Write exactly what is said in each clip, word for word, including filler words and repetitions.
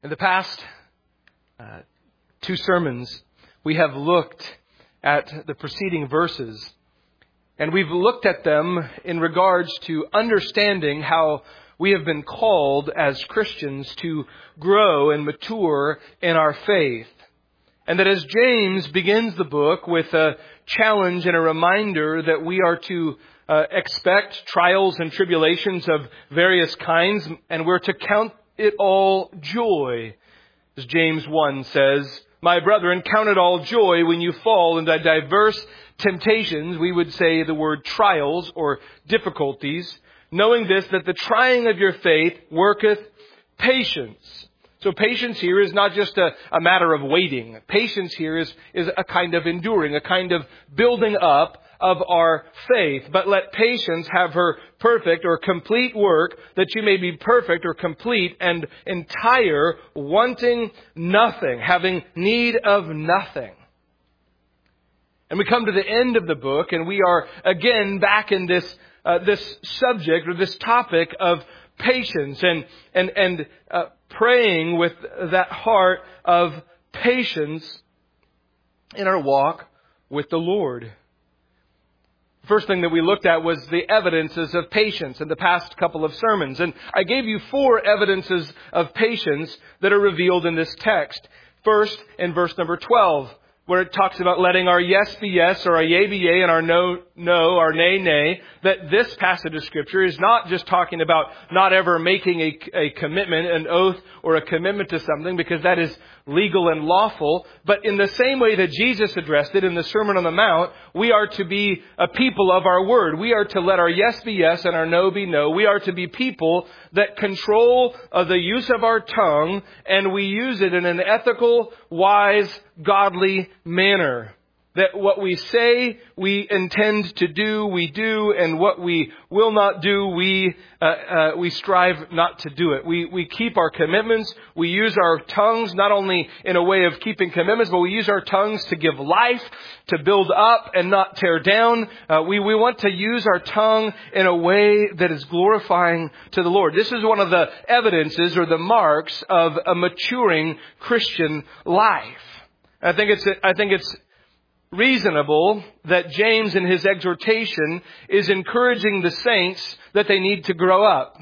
In the past uh, two sermons, we have looked at the preceding verses, and we've looked at them in regards to understanding how we have been called as Christians to grow and mature in our faith. And that as James begins the book with a challenge and a reminder that we are to uh, expect trials and tribulations of various kinds, and we're to count it all joy. As James one says, "My brethren, count it all joy when you fall into diverse temptations," we would say the word trials or difficulties, "knowing this, that the trying of your faith worketh patience." So patience here is not just a, a matter of waiting. Patience here is, is a kind of enduring, a kind of building up of our faith. But let patience have her perfect or complete work, that you may be perfect or complete and entire, wanting nothing, having need of nothing. And we come to the end of the book, and we are again back in this uh, this subject or this topic of patience and and and uh, praying with that heart of patience in our walk with the Lord. First thing that we looked at was the evidences of patience in the past couple of sermons. And I gave you four evidences of patience that are revealed in this text. First, in verse number twelve, where it talks about letting our yes be yes, or our yea be yea, and our no, no, our nay, nay. That this passage of Scripture is not just talking about not ever making a, a commitment, an oath, or a commitment to something, because that is legal and lawful. But in the same way that Jesus addressed it in the Sermon on the Mount, we are to be a people of our word. We are to let our yes be yes and our no be no. We are to be people that control uh, the use of our tongue, and we use it in an ethical, wise, godly manner. That what we say, we intend to do, we do, and what we will not do, we uh, uh, we strive not to do it. We we keep our commitments. We use our tongues not only in a way of keeping commitments, but we use our tongues to give life, to build up and not tear down. Uh, we we want to use our tongue in a way that is glorifying to the Lord. This is one of the evidences or the marks of a maturing Christian life. I think it's I think it's reasonable that James in his exhortation is encouraging the saints that they need to grow up.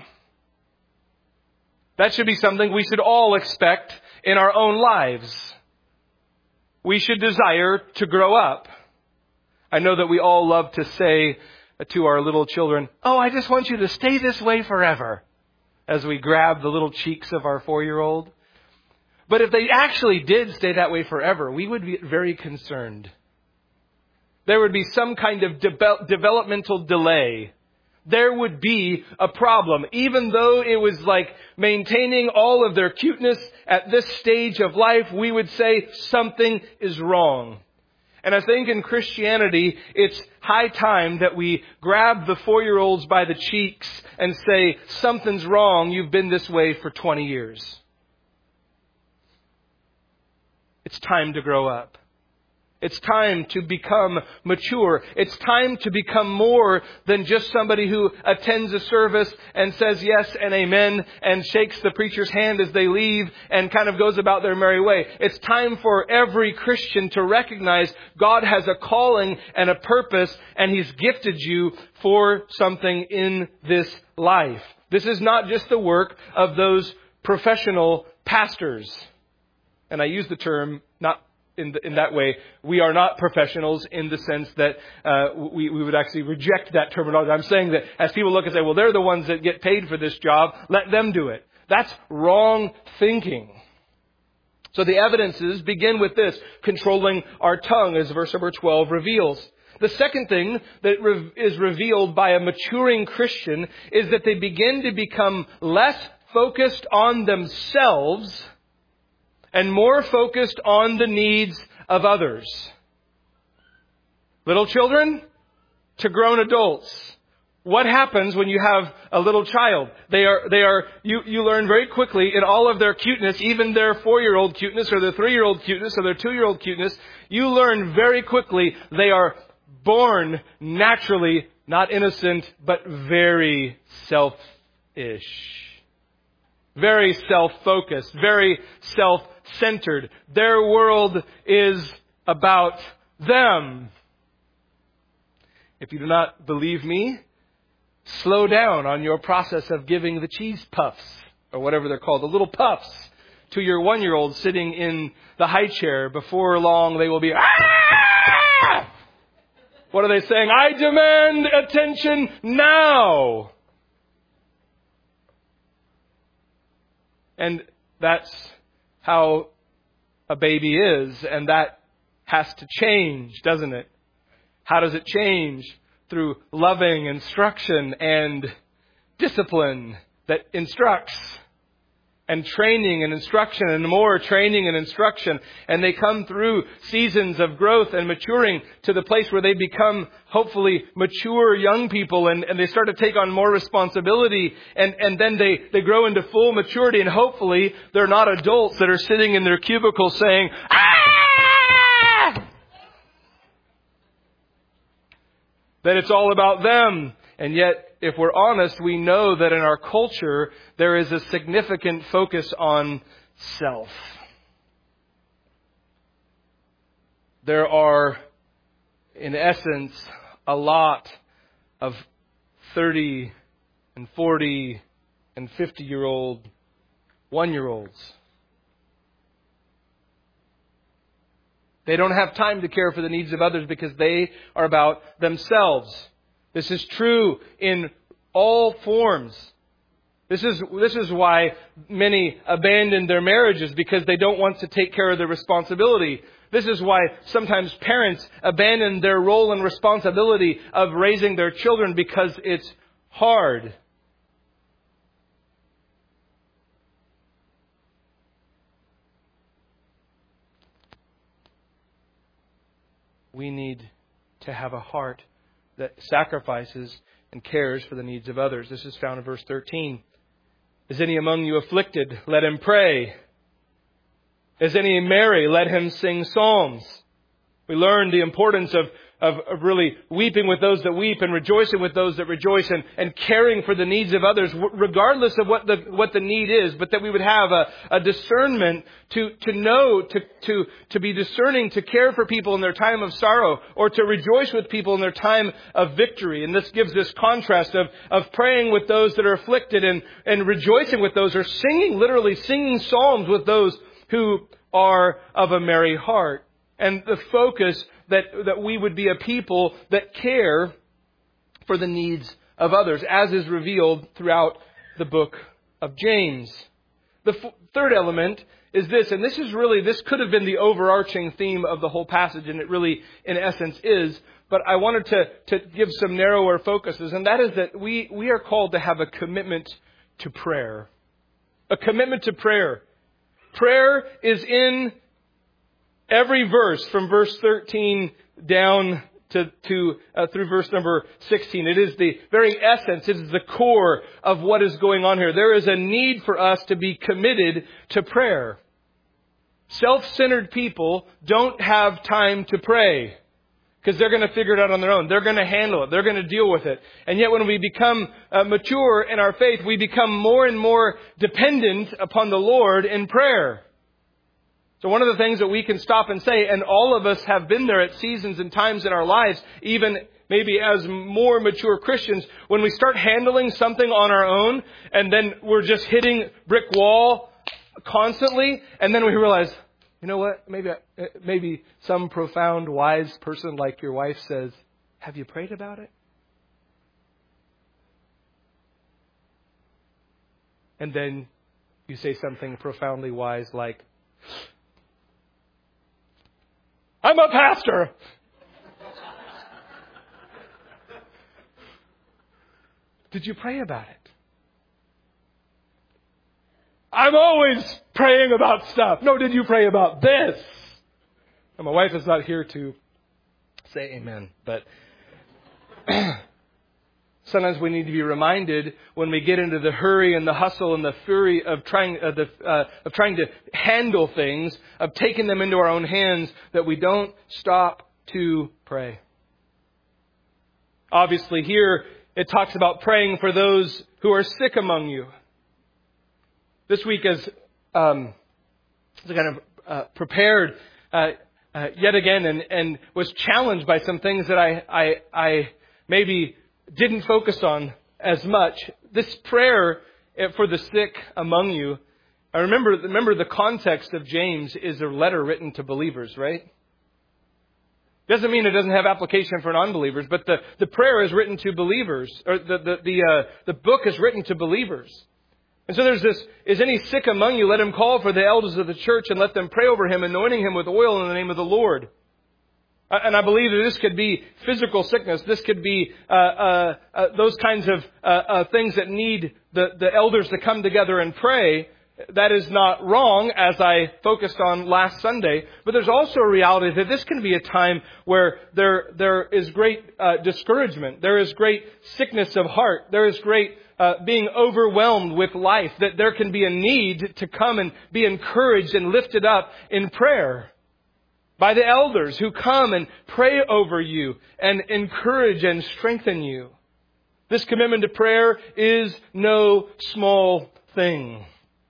That should be something we should all expect in our own lives. We should desire to grow up. I know that we all love to say to our little children, "Oh, I just want you to stay this way forever," as we grab the little cheeks of our four-year-old. But if they actually did stay that way forever, we would be very concerned. There would be some kind of de- developmental delay. There would be a problem. Even though it was like maintaining all of their cuteness at this stage of life, we would say something is wrong. And I think in Christianity, it's high time that we grab the four-year-olds by the cheeks and say, "Something's wrong. You've been this way for twenty years. It's time to grow up. It's time to become mature. It's time to become more than just somebody who attends a service and says yes and amen and shakes the preacher's hand as they leave and kind of goes about their merry way. It's time for every Christian to recognize God has a calling and a purpose, and He's gifted you for something in this life. This is not just the work of those professional pastors. And I use the term not In, the, in that way. We are not professionals in the sense that uh, we, we would actually reject that terminology. I'm saying that as people look and say, well, they're the ones that get paid for this job, let them do it. That's wrong thinking. So the evidences begin with this, controlling our tongue, as verse number twelve reveals. The second thing that re- is revealed by a maturing Christian is that they begin to become less focused on themselves and more focused on the needs of others. Little children to grown adults. What happens when you have a little child? They are, they are, you, you learn very quickly in all of their cuteness, even their four-year-old cuteness or their three-year-old cuteness or their two-year-old cuteness, you learn very quickly they are born naturally, not innocent, but very selfish. very self-focused, very self-centered. Their world is about them. If you do not believe me, slow down on your process of giving the cheese puffs, or whatever they're called, the little puffs, to your one-year-old sitting in the high chair. Before long, they will be, ah! What are they saying? I demand attention now. And that's how a baby is, and that has to change, doesn't it? How does it change? Through loving instruction and discipline that instructs, and training and instruction, and more training and instruction. And they come through seasons of growth and maturing to the place where they become hopefully mature young people, and, and they start to take on more responsibility, and, and then they, they grow into full maturity, and hopefully they're not adults that are sitting in their cubicles saying, ah! That it's all about them. And yet, if we're honest, we know that in our culture, there is a significant focus on self. There are, in essence, a lot of thirty and forty and fifty-year-old one-year-olds. They don't have time to care for the needs of others because they are about themselves. This is true in all forms. This is, this is why many abandon their marriages, because they don't want to take care of their responsibility. This is why sometimes parents abandon their role and responsibility of raising their children, because it's hard. We need to have a heart that sacrifices and cares for the needs of others. This is found in verse thirteen. Is any among you afflicted? Let him pray. Is any merry? Let him sing psalms. We learn the importance of, of, of really weeping with those that weep and rejoicing with those that rejoice, and, and caring for the needs of others, regardless of what the what the need is, but that we would have a, a discernment to, to know, to, to, to be discerning, to care for people in their time of sorrow, or to rejoice with people in their time of victory. And this gives this contrast of, of praying with those that are afflicted, and, and rejoicing with those, or singing, literally singing psalms with those who are of a merry heart. And the focus that, that we would be a people that care for the needs of others, as is revealed throughout the book of James. The f- third element is this, and this is really, this could have been the overarching theme of the whole passage, and it really, in essence, is. But I wanted to, to give some narrower focuses, and that is that we, we are called to have a commitment to prayer. A commitment to prayer. Prayer is in every verse from verse thirteen down to, to uh, through verse number sixteen. It is the very essence, it is the core of what is going on here. There is a need for us to be committed to prayer. Self-centered people don't have time to pray, because they're going to figure it out on their own. They're going to handle it. They're going to deal with it. And yet when we become uh, mature in our faith, we become more and more dependent upon the Lord in prayer. So one of the things that we can stop and say, and all of us have been there at seasons and times in our lives, even maybe as more mature Christians, when we start handling something on our own, and then we're just hitting brick wall constantly, and then we realize, you know what, maybe maybe some profound, wise person like your wife says, have you prayed about it? And then you say something profoundly wise like, I'm a pastor. Did you pray about it? I'm always praying about stuff. No, did you pray about this? And my wife is not here to say amen, but sometimes we need to be reminded when we get into the hurry and the hustle and the fury of trying uh, the, uh, of trying to handle things, of taking them into our own hands, that we don't stop to pray. Obviously, here it talks about praying for those who are sick among you. This week, as um, I kind of uh, prepared uh, uh, yet again, and, and was challenged by some things that I, I I maybe didn't focus on as much. This prayer for the sick among you. I remember remember the context of James is a letter written to believers, right? Doesn't mean it doesn't have application for non-believers, but the, the prayer is written to believers, or the the the, uh, the book is written to believers. And so there's this, is any sick among you, let him call for the elders of the church and let them pray over him, anointing him with oil in the name of the Lord. And I believe that this could be physical sickness. This could be uh, uh, uh, those kinds of uh, uh, things that need the, the elders to come together and pray. That is not wrong, as I focused on last Sunday. But there's also a reality that this can be a time where there there is great uh, discouragement. There is great sickness of heart. There is great uh, being overwhelmed with life. That there can be a need to come and be encouraged and lifted up in prayer by the elders who come and pray over you and encourage and strengthen you. This commitment to prayer is no small thing.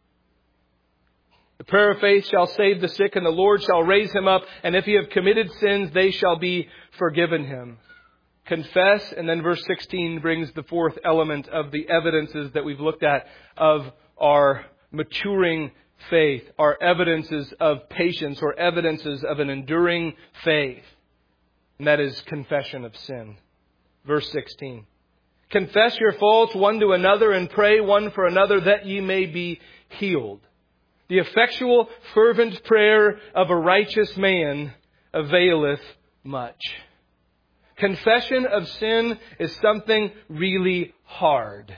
The prayer of faith shall save the sick, and the Lord shall raise him up. And if he have committed sins, they shall be forgiven him. Confess, and then verse sixteen brings the fourth element of the evidences that we've looked at of our maturing faith, our evidences of patience, or evidences of an enduring faith. And that is confession of sin. Verse sixteen. Confess your faults one to another and pray one for another that ye may be healed. The effectual, fervent prayer of a righteous man availeth much. Confession of sin is something really hard.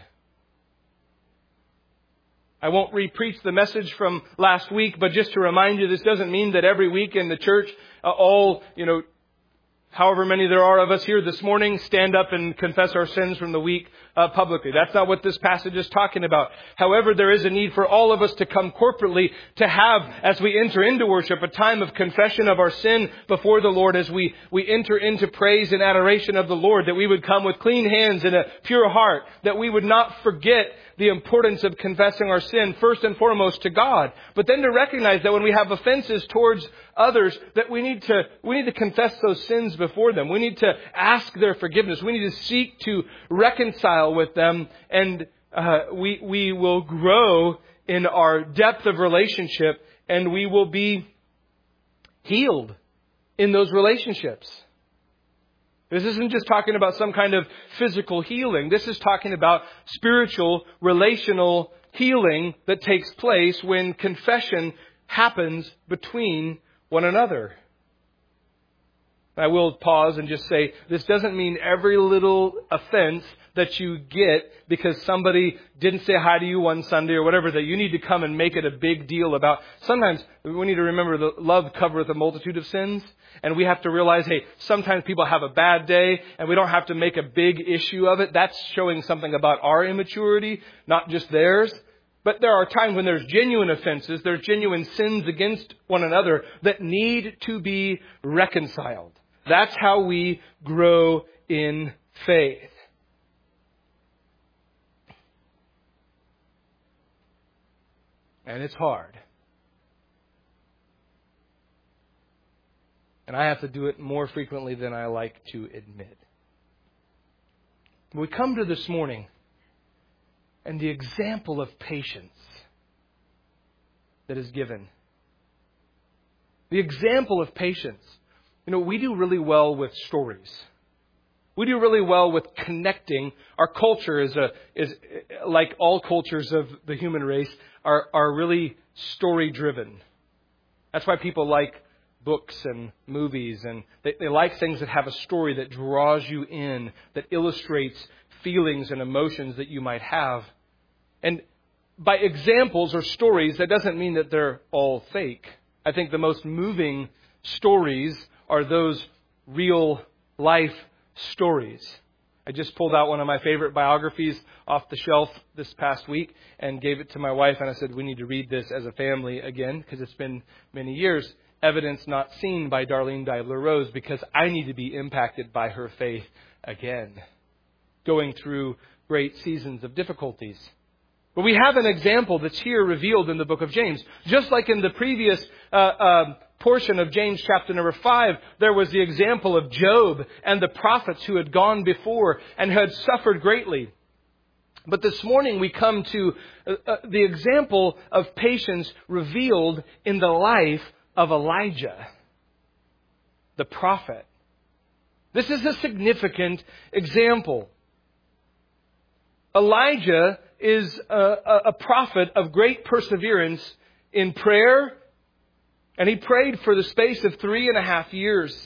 I won't re-preach the message from last week, but just to remind you, this doesn't mean that every week in the church, uh, all, you know, however many there are of us here this morning, stand up and confess our sins from the week uh, publicly. That's not what this passage is talking about. However, there is a need for all of us to come corporately to have, as we enter into worship, a time of confession of our sin before the Lord as we, we enter into praise and adoration of the Lord, that we would come with clean hands and a pure heart, that we would not forget the importance of confessing our sin first and foremost to God, but then to recognize that when we have offenses towards others, that we need to we need to confess those sins before them. We need to ask their forgiveness. We need to seek to reconcile with them, and uh, we we will grow in our depth of relationship, and we will be healed in those relationships. This isn't just talking about some kind of physical healing. This is talking about spiritual, relational healing that takes place when confession happens between one another. I will pause and just say, this doesn't mean every little offense that you get because somebody didn't say hi to you one Sunday or whatever, that you need to come and make it a big deal about. Sometimes we need to remember that love covereth a multitude of sins. And we have to realize, hey, sometimes people have a bad day and we don't have to make a big issue of it. That's showing something about our immaturity, not just theirs. But there are times when there's genuine offenses, there's genuine sins against one another that need to be reconciled. That's how we grow in faith. And it's hard. And I have to do it more frequently than I like to admit. We come to this morning and the example of patience that is given. The example of patience. You know, we do really well with stories. We do really well with connecting. Our culture is a is like all cultures of the human race are are really story driven. That's why people like books and movies, and they, they like things that have a story that draws you in, that illustrates feelings and emotions that you might have. And by examples or stories, that doesn't mean that they're all fake. I think the most moving stories are those real life stories. I just pulled out one of my favorite biographies off the shelf this past week and gave it to my wife, and I said, we need to read this as a family again because it's been many years. Evidence Not Seen by Darlene Deibler Rose, because I need to be impacted by her faith again, going through great seasons of difficulties. But we have an example that's here revealed in the book of James. Just like in the previous uh, uh, portion of James chapter number five, there was the example of Job and the prophets who had gone before and had suffered greatly. But this morning we come to uh, uh, the example of patience revealed in the life of Elijah, the prophet. This is a significant example. Elijah is a, a prophet of great perseverance in prayer, and he prayed for the space of three and a half years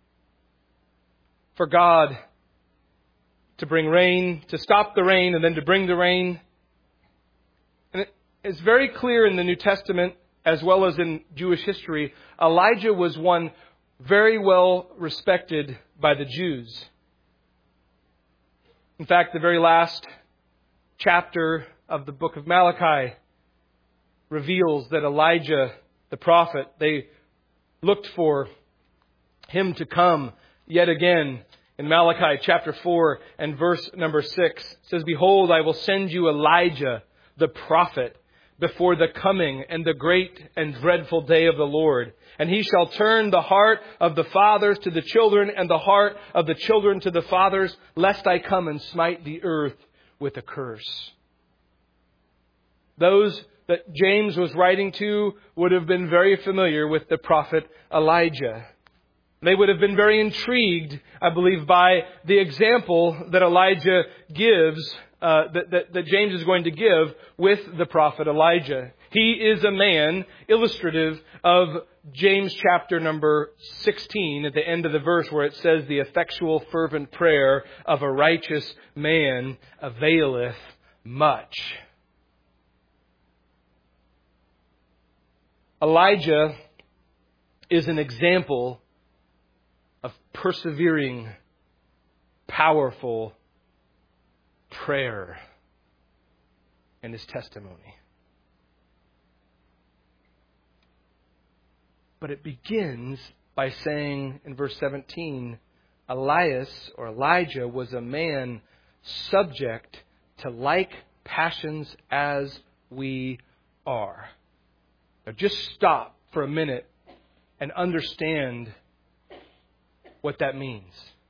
for God to bring rain, to stop the rain, and then to bring the rain. And it, it's very clear in the New Testament, as well as in Jewish history, Elijah was one very well respected by the Jews. In fact, the very last chapter of the book of Malachi reveals that Elijah, the prophet, they looked for him to come yet again. In Malachi chapter four and verse number six, it says, "Behold, I will send you Elijah, the prophet, before the coming and the great and dreadful day of the Lord. And he shall turn the heart of the fathers to the children and the heart of the children to the fathers, lest I come and smite the earth with a curse." Those that James was writing to would have been very familiar with the prophet Elijah. They would have been very intrigued, I believe, by the example that Elijah gives, uh, that, that, that James is going to give with the prophet Elijah. He is a man illustrative of James chapter number sixteen, at the end of the verse where it says, "The effectual fervent prayer of a righteous man availeth much." Elijah is an example of persevering, powerful prayer and his testimony. But it begins by saying in verse seventeen, Elias or Elijah was a man subject to like passions as we are. Now just stop for a minute and understand what that means.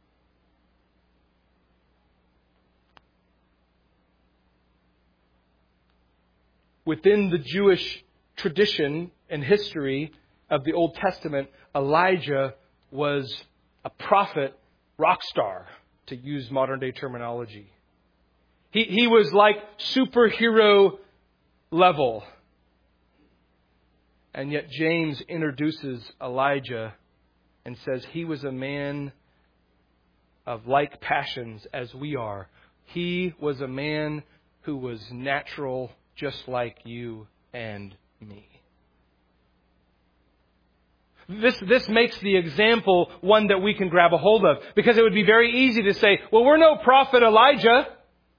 Within the Jewish tradition and history of the Old Testament, Elijah was a prophet rock star, to use modern day terminology. He, he was like superhero level. And yet James introduces Elijah and says he was a man of like passions as we are. He was a man who was natural, just like you and me. This, this makes the example one that we can grab a hold of, because it would be very easy to say, well, we're no prophet Elijah.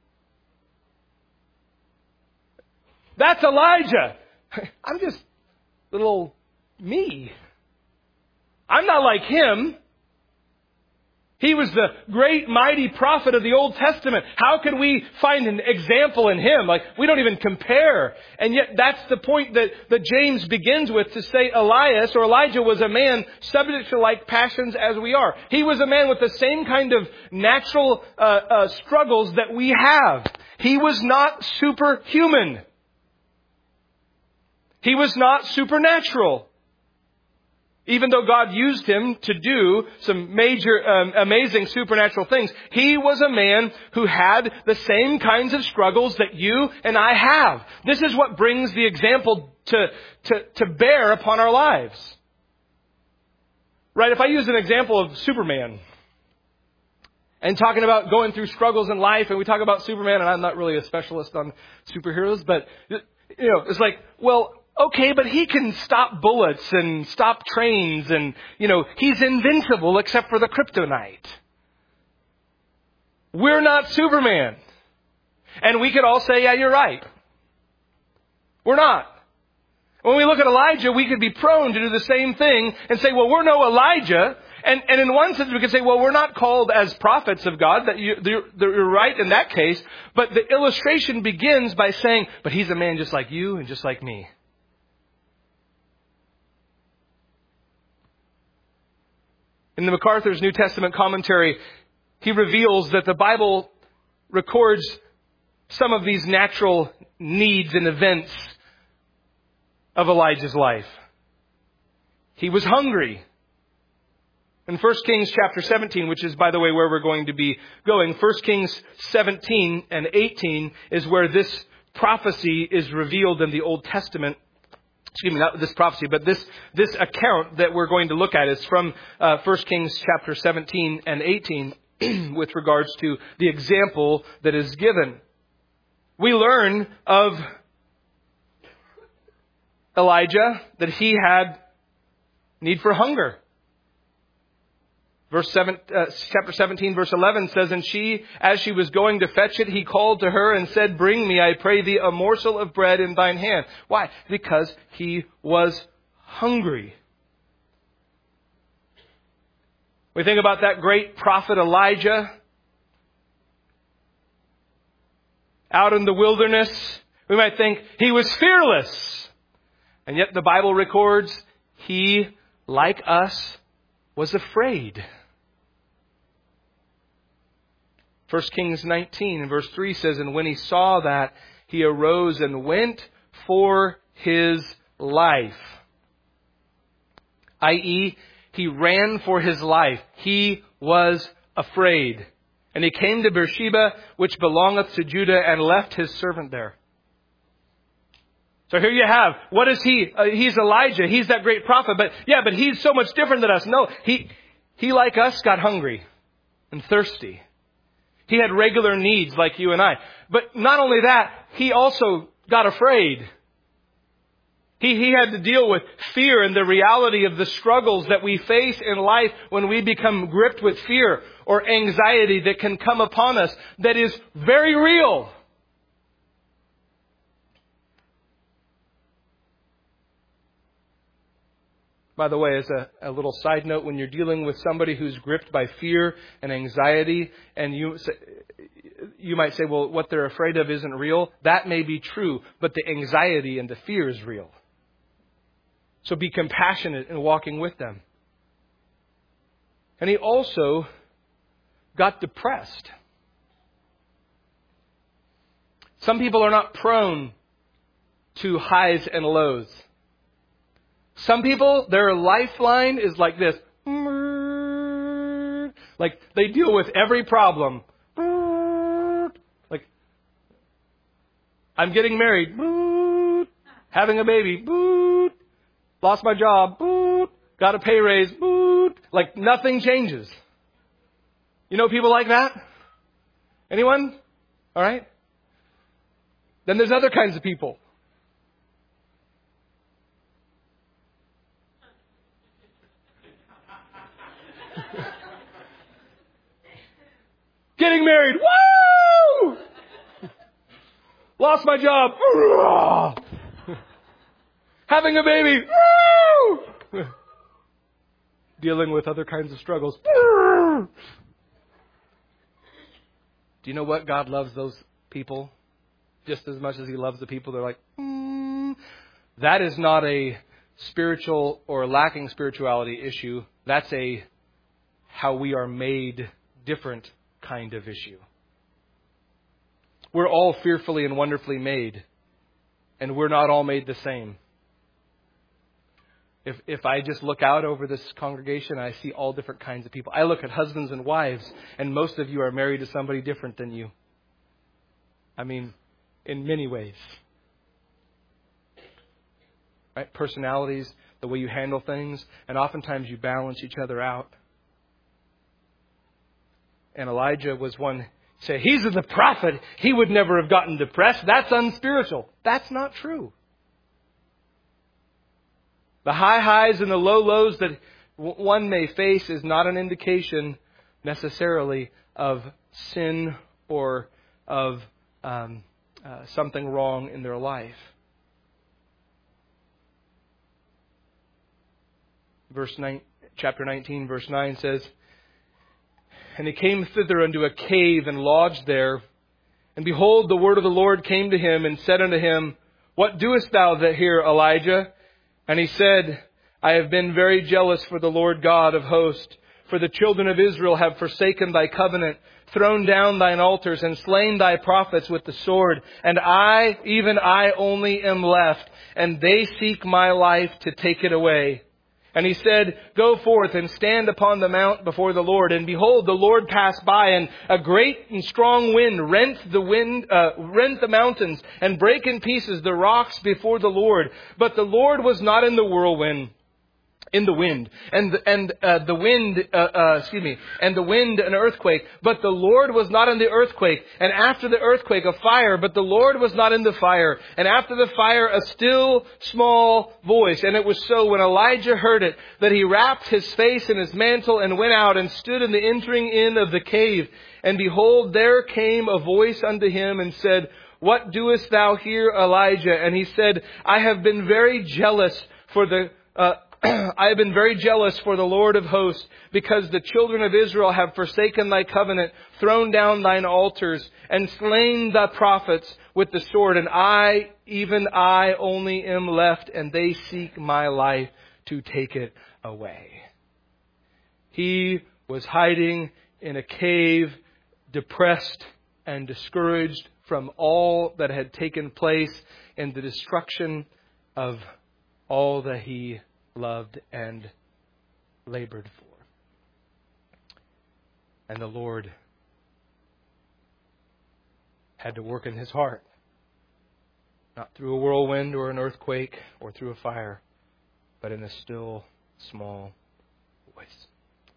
That's Elijah. I'm just little me. I'm not like him. He was the great, mighty prophet of the Old Testament. How can we find an example in him? Like, we don't even compare. And yet that's the point that, that James begins with, to say Elias or Elijah was a man subject to like passions as we are. He was a man with the same kind of natural uh, uh, struggles that we have. He was not superhuman. He was not supernatural. Even though God used him to do some major, um, amazing supernatural things, he was a man who had the same kinds of struggles that you and I have. This is what brings the example to, to, to bear upon our lives. Right? If I use an example of Superman, and talking about going through struggles in life, and we talk about Superman, and I'm not really a specialist on superheroes, but, you know, it's like, well, okay, but he can stop bullets and stop trains and, you know, he's invincible except for the kryptonite. We're not Superman. And we could all say, yeah, you're right. We're not. When we look at Elijah, we could be prone to do the same thing and say, well, we're no Elijah, And, and in one sense, we could say, well, we're not called as prophets of God. That you, you're, you're right in that case. But the illustration begins by saying, but he's a man just like you and just like me. In the MacArthur's New Testament commentary, he reveals that the Bible records some of these natural needs and events of Elijah's life. He was hungry. In First Kings chapter seventeen, which is, by the way, where we're going to be going, First Kings seventeen and eighteen is where this prophecy is revealed in the Old Testament. Excuse me, not this prophecy, but this this account that we're going to look at is from uh, First Kings chapter seventeen and eighteen with regards to the example that is given. We learn of Elijah that he had need for hunger. Verse seven, uh, chapter seventeen, verse eleven says, and she, as she was going to fetch it, he called to her and said, bring me, I pray thee, a morsel of bread in thine hand. Why? Because he was hungry. We think about that great prophet Elijah out in the wilderness. We might think he was fearless. And yet the Bible records he, like us, was afraid. First Kings nineteen and verse three says, and when he saw that, he arose and went for his life. that is, he ran for his life. He was afraid. And he came to Beersheba, which belongeth to Judah, and left his servant there. So here you have, what is he? Uh, he's Elijah. He's that great prophet. But yeah, but he's so much different than us. No, he, he like us got hungry and thirsty. He had regular needs like you and I. But not only that, he also got afraid. He, he had to deal with fear and the reality of the struggles that we face in life when we become gripped with fear or anxiety that can come upon us that is very real. By the way, as a, a little side note, when you're dealing with somebody who's gripped by fear and anxiety, and you you might say, well, what they're afraid of isn't real. That may be true, but the anxiety and the fear is real. So be compassionate in walking with them. And he also got depressed. Some people are not prone to highs and lows. Some people, their lifeline is like this. Like they deal with every problem. Like, I'm getting married. Having a baby. Lost my job. Got a pay raise. Like nothing changes. You know people like that? Anyone? All right. Then there's other kinds of people. Getting married. Woo! Lost my job. Having a baby. Woo! Dealing with other kinds of struggles. Do you know what? God loves those people just as much as He loves the people that are like, mm. That is not a spiritual or lacking spirituality issue. That's a how we are made different kind of issue. We're all fearfully and wonderfully made, and we're not all made the same. If if I just look out over this congregation, I see all different kinds of people. I look at husbands and wives, and most of you are married to somebody different than you. I mean, in many ways. Right? Personalities, the way you handle things, and oftentimes you balance each other out. And Elijah was one, say, he's the prophet. He would never have gotten depressed. That's unspiritual. That's not true. The high highs and the low lows that one may face is not an indication necessarily of sin or of um, uh, something wrong in their life. Verse nine, chapter nineteen, verse nine says, "And he came thither unto a cave and lodged there. And behold, the word of the Lord came to him and said unto him, What doest thou here, Elijah? And he said, I have been very jealous for the Lord God of hosts. For the children of Israel have forsaken thy covenant, thrown down thine altars, and slain thy prophets with the sword. And I, even I only am left, and they seek my life to take it away. And he said, Go forth and stand upon the mount before the Lord. And behold, the Lord passed by, and a great and strong wind rent the wind, uh, rent the mountains, and brake in pieces the rocks before the Lord. But the Lord was not in the whirlwind. In the wind, and and uh, the wind, uh, uh, excuse me, and the wind an earthquake. But the Lord was not in the earthquake. And after the earthquake a fire. But the Lord was not in the fire. And after the fire a still small voice. And it was so when Elijah heard it that he wrapped his face in his mantle and went out and stood in the entering in of the cave. And behold, there came a voice unto him and said, What doest thou here, Elijah? And he said, I have been very jealous for the. Uh, I have been very jealous for the Lord of hosts, because the children of Israel have forsaken thy covenant, thrown down thine altars, and slain the prophets with the sword. And I, even I only am left, and they seek my life to take it away. He was hiding in a cave, depressed and discouraged from all that had taken place in the destruction of all that he loved and labored for. And the Lord had to work in his heart, not through a whirlwind or an earthquake or through a fire, but in a still small voice.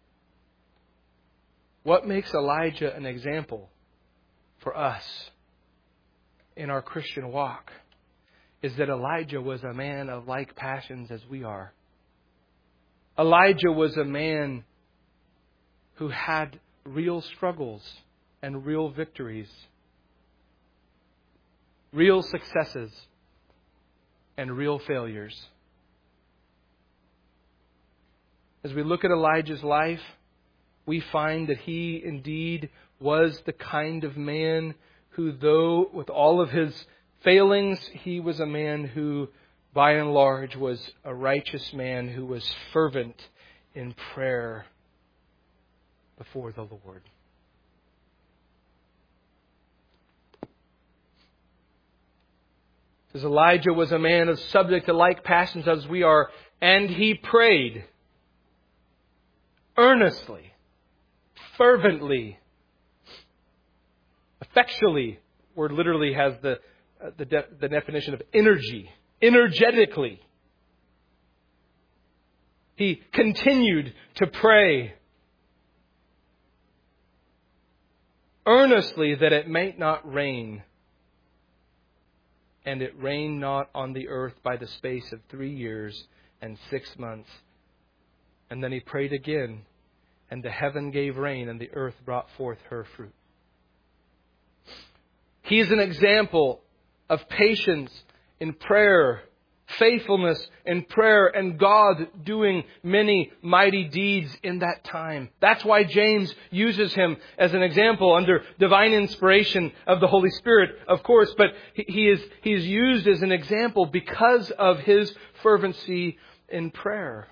What makes Elijah an example for us in our Christian walk is that Elijah was a man of like passions as we are. Elijah was a man who had real struggles and real victories, real successes and real failures. As we look at Elijah's life, we find that he indeed was the kind of man who, though with all of his failings, he was a man who by and large was a righteous man who was fervent in prayer before the Lord. As Elijah was a man of subject to like passions as we are, and he prayed earnestly, fervently, effectually. Word literally has the uh, the, de- the definition of energy. Energetically. He continued to pray earnestly that it might not rain. And it rained not on the earth by the space of three years and six months. And then he prayed again, and the heaven gave rain, and the earth brought forth her fruit. He is an example of patience in prayer, faithfulness in prayer, and God doing many mighty deeds in that time. That's why James uses him as an example under divine inspiration of the Holy Spirit, of course, but he is he is used as an example because of his fervency in prayer.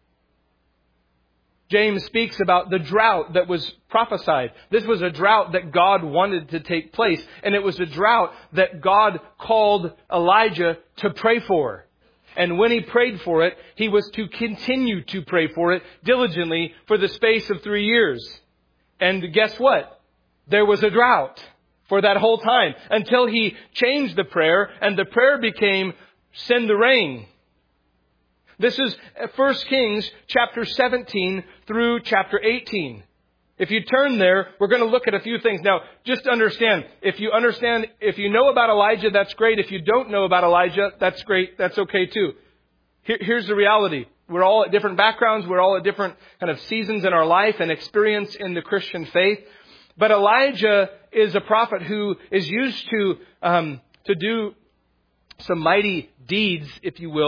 James speaks about the drought that was prophesied. This was a drought that God wanted to take place. And it was a drought that God called Elijah to pray for. And when he prayed for it, he was to continue to pray for it diligently for the space of three years. And guess what? There was a drought for that whole time until he changed the prayer, and the prayer became, send the rain. This is First Kings chapter seventeen through chapter eighteen. If you turn there, we're going to look at a few things. Now, just understand, if you understand, if you know about Elijah, that's great. If you don't know about Elijah, that's great. That's okay too. Here, here's the reality. We're all at different backgrounds. We're all at different kind of seasons in our life and experience in the Christian faith. But Elijah is a prophet who is used to, um, to do some mighty deeds, if you will,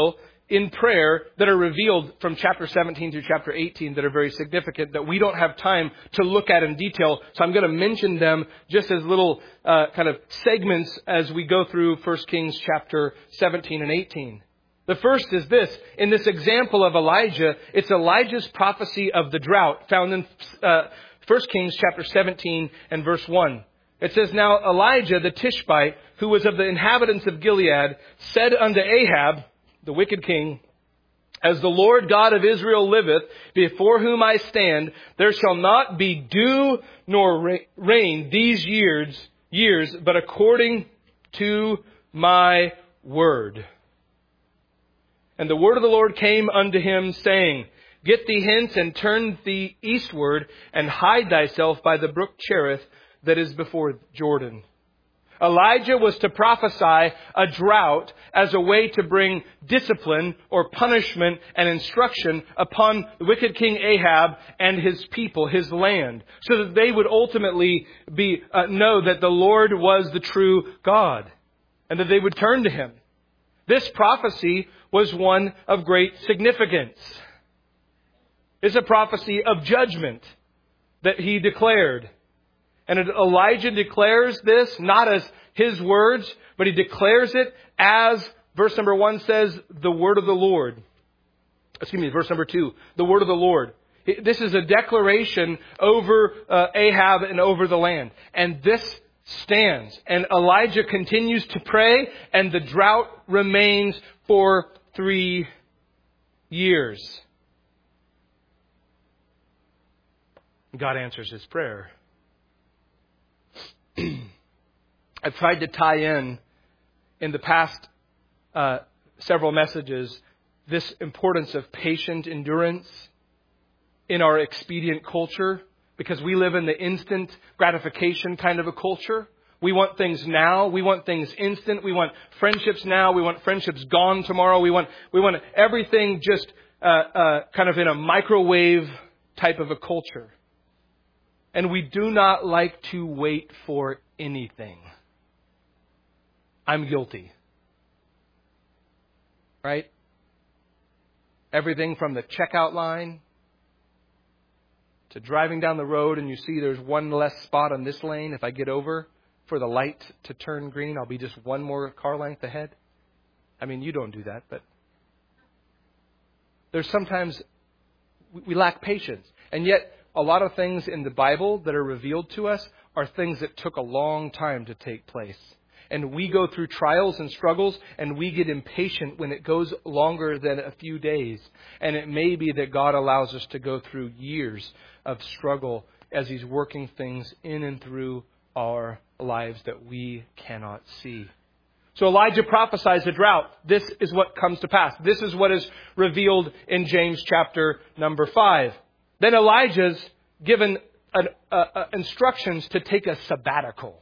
in prayer that are revealed from chapter seventeen through chapter eighteen that are very significant that we don't have time to look at in detail. So I'm going to mention them just as little uh, kind of segments as we go through First Kings chapter seventeen and eighteen. The first is this. In this example of Elijah, it's Elijah's prophecy of the drought found in uh, First Kings chapter seventeen and verse one. It says, "Now Elijah the Tishbite, who was of the inhabitants of Gilead, said unto Ahab, the wicked king, As the Lord God of Israel liveth, before whom I stand, there shall not be dew nor rain these years, years, but according to my word. And the word of the Lord came unto him, saying, Get thee hence and turn thee eastward, and hide thyself by the brook Cherith that is before Jordan." Elijah was to prophesy a drought as a way to bring discipline or punishment and instruction upon the wicked king Ahab and his people, his land, so that they would ultimately be uh, know that the Lord was the true God and that they would turn to him. This prophecy was one of great significance. It's a prophecy of judgment that he declared. And Elijah declares this not as his words, but he declares it as, verse number one says, the word of the Lord. Excuse me, verse number two, the word of the Lord. This is a declaration over uh, Ahab and over the land. And this stands. And Elijah continues to pray, and the drought remains for three years. God answers his prayer. I've tried to tie in, in the past uh, several messages, this importance of patient endurance in our expedient culture, because we live in the instant gratification kind of a culture. We want things now. We want things instant. We want friendships now. We want friendships gone tomorrow. We want we want everything just uh, uh, kind of in a microwave type of a culture. And we do not like to wait for anything. I'm guilty. Right? Everything from the checkout line to driving down the road and you see there's one less spot on this lane. If I get over for the light to turn green, I'll be just one more car length ahead. I mean, you don't do that, but there's sometimes we lack patience. And yet, a lot of things in the Bible that are revealed to us are things that took a long time to take place. And we go through trials and struggles, and we get impatient when it goes longer than a few days. And it may be that God allows us to go through years of struggle as He's working things in and through our lives that we cannot see. So Elijah prophesies a drought. This is what comes to pass. This is what is revealed in James chapter number five. Then Elijah's given an, uh, uh, instructions to take a sabbatical.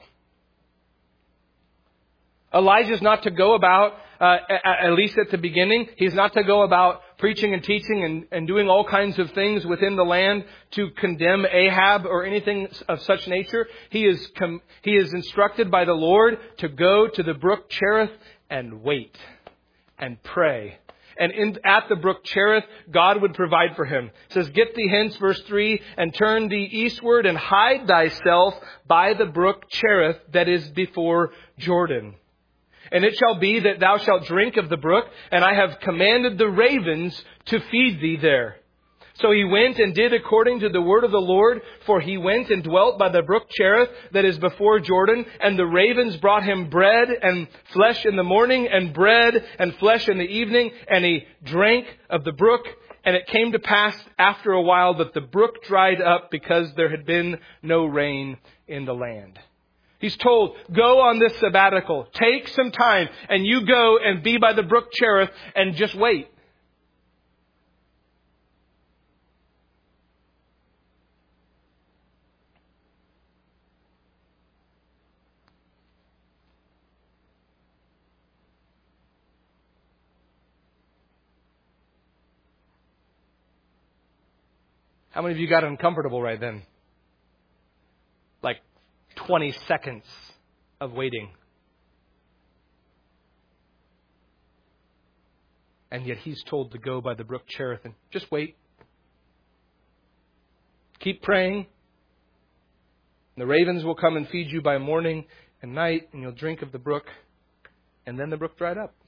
Elijah's not to go about, uh, at least at the beginning, he's not to go about preaching and teaching and, and doing all kinds of things within the land to condemn Ahab or anything of such nature. He is com- he is instructed by the Lord to go to the brook Cherith and wait and pray. And in, at the brook Cherith, God would provide for him. It says, Get thee hence, verse three, and turn thee eastward and hide thyself by the brook Cherith that is before Jordan. And it shall be that thou shalt drink of the brook, and I have commanded the ravens to feed thee there. So he went and did according to the word of the Lord, for he went and dwelt by the brook Cherith that is before Jordan, and the ravens brought him bread and flesh in the morning, and bread and flesh in the evening, and he drank of the brook. And it came to pass after a while that the brook dried up because there had been no rain in the land. He's told, go on this sabbatical, take some time, and you go and be by the brook Cherith and just wait. How many of you got uncomfortable right then? Like twenty seconds of waiting. And yet he's told to go by the brook Cherith and just wait. Keep praying. The ravens will come and feed you by morning and night, and you'll drink of the brook. And then the brook dried up.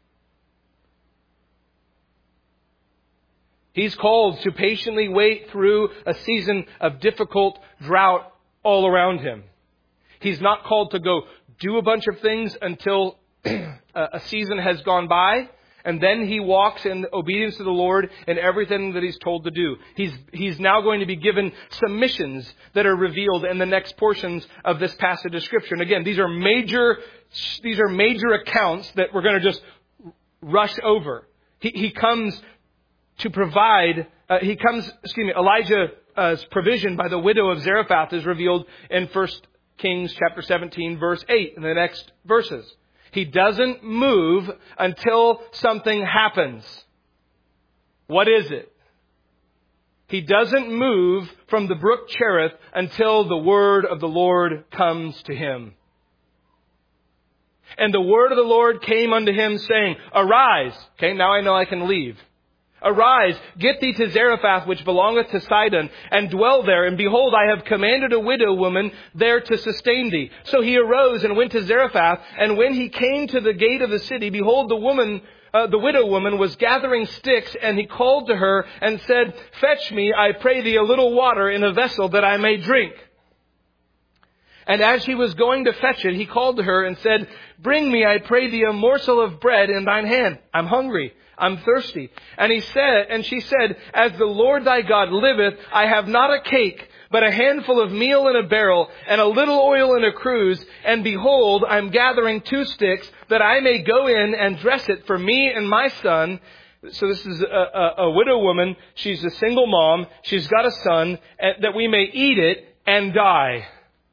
He's called to patiently wait through a season of difficult drought all around him. He's not called to go do a bunch of things until a season has gone by, and then he walks in obedience to the Lord in everything that he's told to do. He's, he's now going to be given some missions that are revealed in the next portions of this passage of Scripture. And again, these are major, these are major accounts that we're going to just rush over. He, he comes to provide, uh, he comes, excuse me, Elijah's provision by the widow of Zarephath is revealed in First Kings chapter seventeen, verse eight, in the next verses. He doesn't move until something happens. What is it? He doesn't move from the brook Cherith until the word of the Lord comes to him. And the word of the Lord came unto him, saying, Arise. Okay, now I know I can leave. Arise, get thee to Zarephath, which belongeth to Sidon, and dwell there. And behold, I have commanded a widow woman there to sustain thee. So he arose and went to Zarephath. And when he came to the gate of the city, behold, the woman, uh, the widow woman was gathering sticks. And he called to her and said, Fetch me, I pray thee, a little water in a vessel that I may drink. And as he was going to fetch it, he called to her and said, Bring me, I pray thee, a morsel of bread in thine hand. I'm hungry. I'm thirsty. And he said, and she said, As the Lord thy God liveth, I have not a cake, but a handful of meal in a barrel, and a little oil in a cruse. And behold, I'm gathering two sticks, that I may go in and dress it for me and my son. So this is a, a, a widow woman. She's a single mom. She's got a son, that we may eat it and die.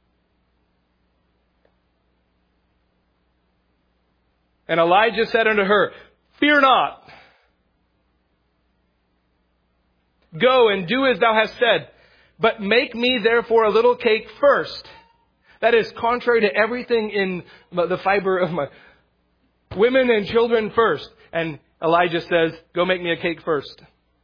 And Elijah said unto her, Fear not. Go and do as thou hast said, but make me therefore a little cake first. That is contrary to everything in the fiber of my women and children first. And Elijah says, Go make me a cake first.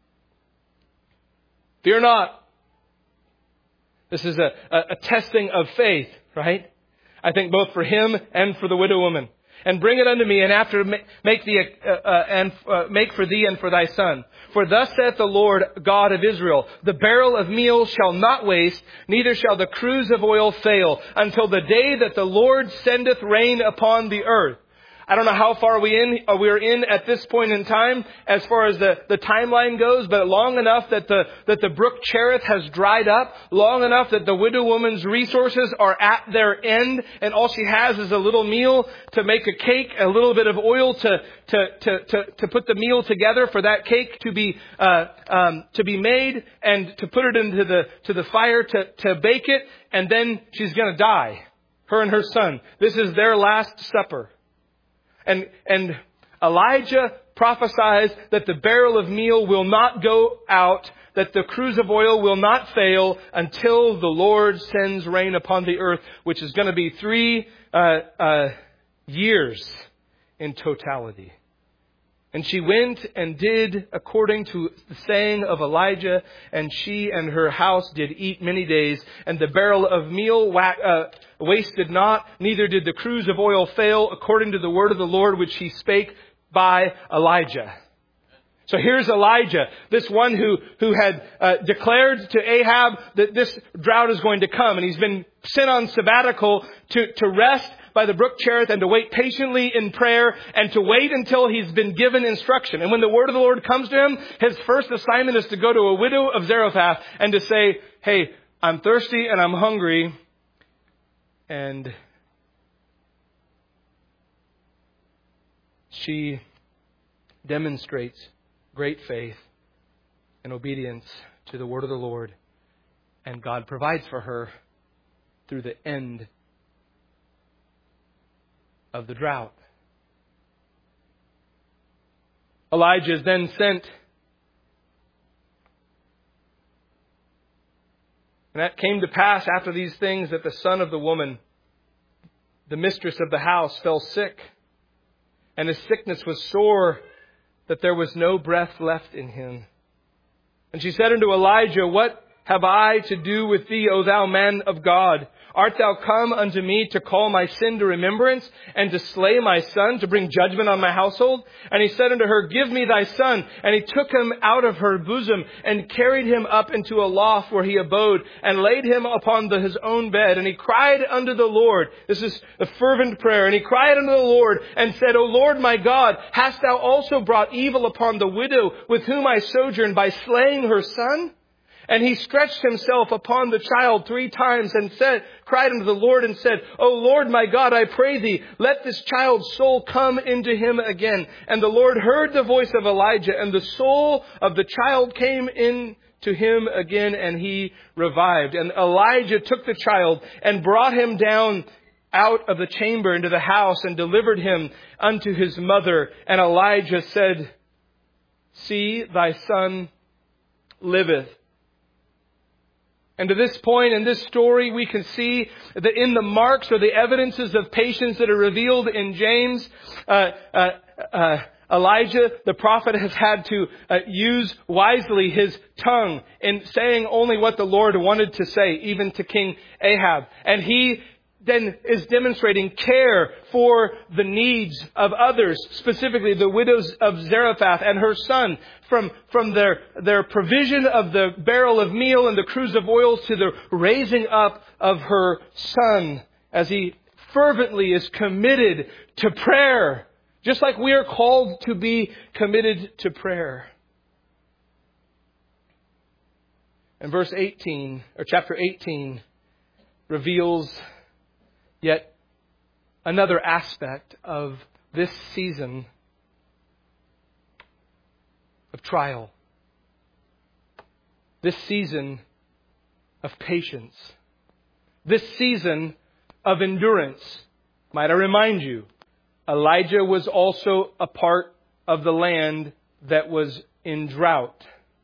Fear not. This is a, a, a testing of faith, right? I think both for him and for the widow woman. And bring it unto me, and after make thee uh, uh, and uh, make for thee and for thy son. For thus saith the Lord God of Israel: The barrel of meal shall not waste, neither shall the cruse of oil fail, until the day that the Lord sendeth rain upon the earth. I don't know how far we in uh, we're in at this point in time as far as the, the timeline goes, but long enough that the that the brook Cherith has dried up, long enough that the widow woman's resources are at their end, and all she has is a little meal to make a cake, a little bit of oil to to to to, to put the meal together for that cake to be uh, um, to be made, and to put it into the to the fire to to bake it, and then she's going to die. Her and her son. This is their last supper. And, and Elijah prophesies that the barrel of meal will not go out, that the cruse of oil will not fail until the Lord sends rain upon the earth, which is going to be three uh, uh, years in totality. And she went and did according to the saying of Elijah, and she and her house did eat many days. And the barrel of meal uh, wasted not, neither did the cruse of oil fail, according to the word of the Lord which he spake by Elijah. So here's Elijah, this one who, who had uh, declared to Ahab that this drought is going to come. And he's been sent on sabbatical to, to rest by the brook Cherith, and to wait patiently in prayer, and to wait until he's been given instruction. And when the word of the Lord comes to him, his first assignment is to go to a widow of Zarephath and to say, Hey, I'm thirsty and I'm hungry. And she demonstrates great faith and obedience to the word of the Lord. And God provides for her through the end of the drought. Elijah is then sent. And that came to pass after these things, that the son of the woman, the mistress of the house, fell sick. And his sickness was sore, that there was no breath left in him. And she said unto Elijah, What have I to do with thee, O thou man of God? Art thou come unto me to call my sin to remembrance, and to slay my son, to bring judgment on my household? And he said unto her, Give me thy son. And he took him out of her bosom, and carried him up into a loft where he abode, and laid him upon the, his own bed. And he cried unto the Lord. This is a fervent prayer. And he cried unto the Lord, and said, O Lord my God, hast thou also brought evil upon the widow with whom I sojourn by slaying her son? And he stretched himself upon the child three times and said, cried unto the Lord and said, O Lord my God, I pray thee, let this child's soul come into him again. And the Lord heard the voice of Elijah, and the soul of the child came in to him again, and he revived. And Elijah took the child and brought him down out of the chamber into the house, and delivered him unto his mother. And Elijah said, See, thy son liveth. And to this point in this story, we can see that in the marks or the evidences of patience that are revealed in James, uh, uh, uh, Elijah, the prophet, has had to uh, use wisely his tongue in saying only what the Lord wanted to say, even to King Ahab. And he then is demonstrating care for the needs of others, specifically the widows of Zarephath and her son, from, from their, their provision of the barrel of meal and the cruse of oil to the raising up of her son, as he fervently is committed to prayer, just like we are called to be committed to prayer. And verse eighteen, or chapter eighteen, reveals yet another aspect of this season of trial. This season of patience. This season of endurance. Might I remind you, Elijah was also a part of the land that was in drought.